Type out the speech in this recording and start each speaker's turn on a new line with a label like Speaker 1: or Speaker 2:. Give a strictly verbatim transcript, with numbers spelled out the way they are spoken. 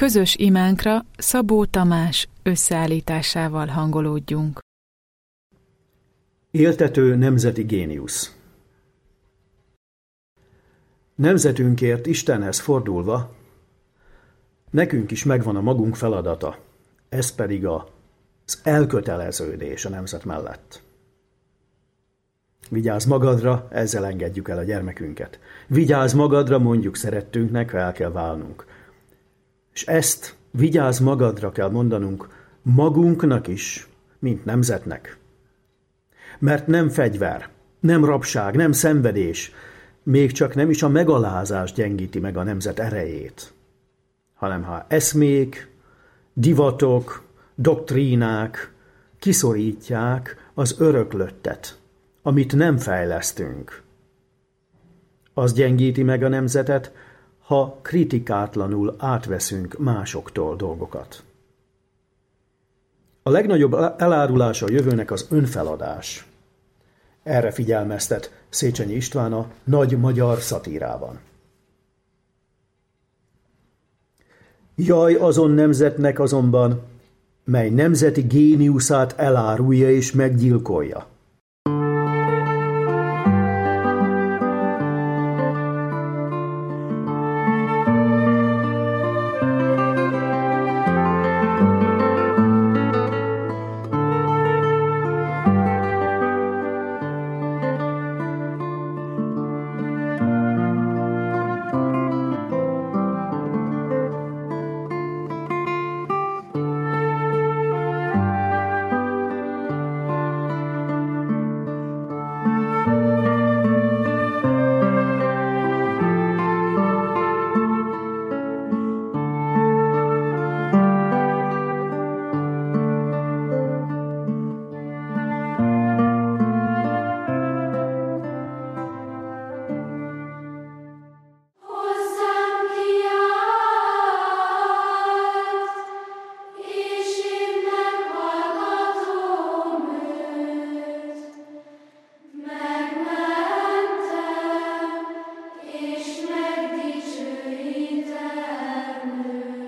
Speaker 1: Közös imánkra Szabó Tamás összeállításával hangolódjunk.
Speaker 2: Éltető nemzeti géniusz. Nemzetünkért Istenhez fordulva, nekünk is megvan a magunk feladata, ez pedig az elköteleződés a nemzet mellett. Vigyázz magadra, ezzel engedjük el a gyermekünket. Vigyázz magadra, mondjuk szerettünknek, ha el kell válnunk. És ezt vigyázz magadra kell mondanunk magunknak is, mint nemzetnek. Mert nem fegyver, nem rabság, nem szenvedés, még csak nem is a megalázás gyengíti meg a nemzet erejét, hanem ha eszmék, divatok, doktrínák kiszorítják az öröklöttet, amit nem fejlesztünk. Az gyengíti meg a nemzetet, ha kritikátlanul átveszünk másoktól dolgokat. A legnagyobb elárulása a jövőnek az önfeladás. Erre figyelmeztet Széchenyi István a Nagy magyar szatírában. Jaj azon nemzetnek azonban, mely nemzeti géniuszát elárulja és meggyilkolja.